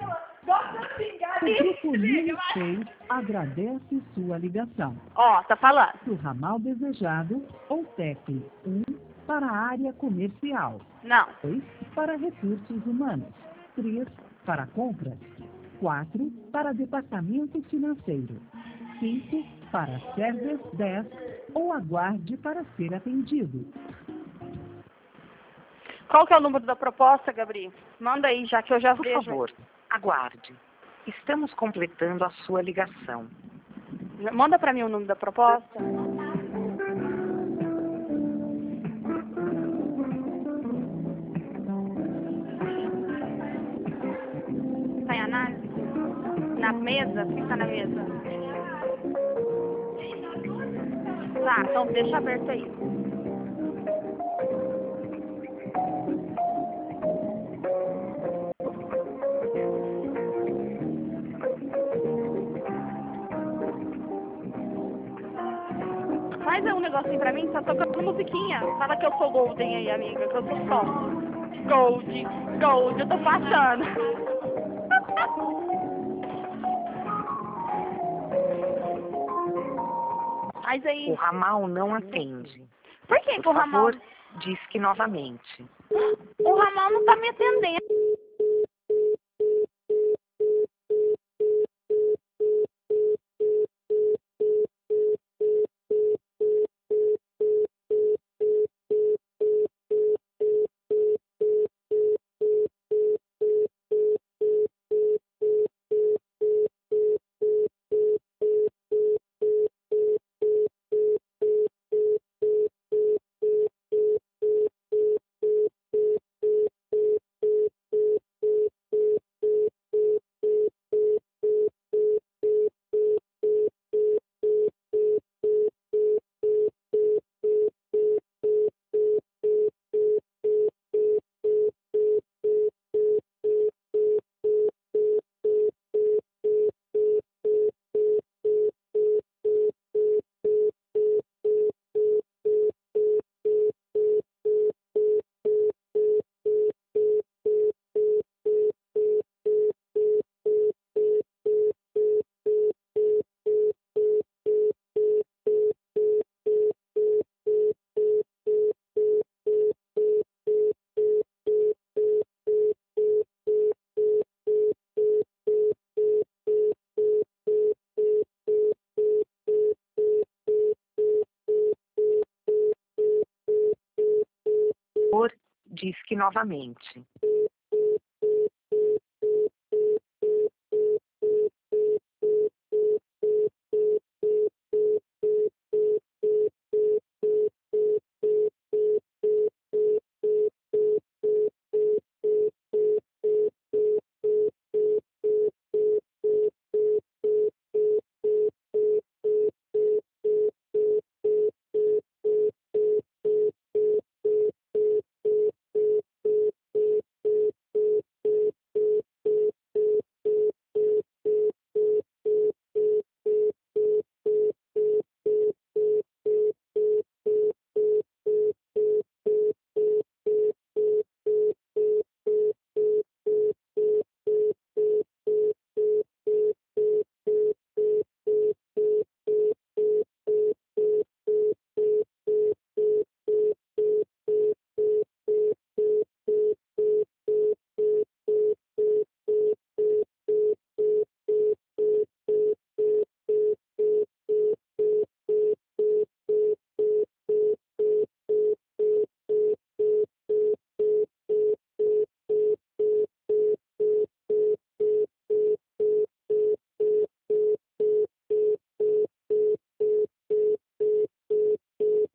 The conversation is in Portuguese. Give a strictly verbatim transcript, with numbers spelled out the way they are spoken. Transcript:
O grupo Linha seis agradece sua ligação. Ó, tá falando. O ramal desejado ou tecle um para a área comercial. Não. dois para recursos humanos. três para compras. quatro para departamento financeiro. cinco para Service Desk ou aguarde para ser atendido. Qual que é o número da proposta, Gabriel? Manda aí, já que eu já Por vejo. favor, aguarde. Estamos completando a sua ligação. Manda pra mim o número da proposta. Tá em análise? Na mesa? O que tá na mesa? Tá, então deixa aberto aí. Faz um negocinho pra mim, tá tocando musiquinha. Fala que eu sou Golden aí, amiga, que eu sou som. Gold, Gold, eu tô passando. Faz aí. O ramal não atende. Por que que Por o ramal... favor, disque novamente. O ramal não tá me atendendo. Por favor, disque novamente.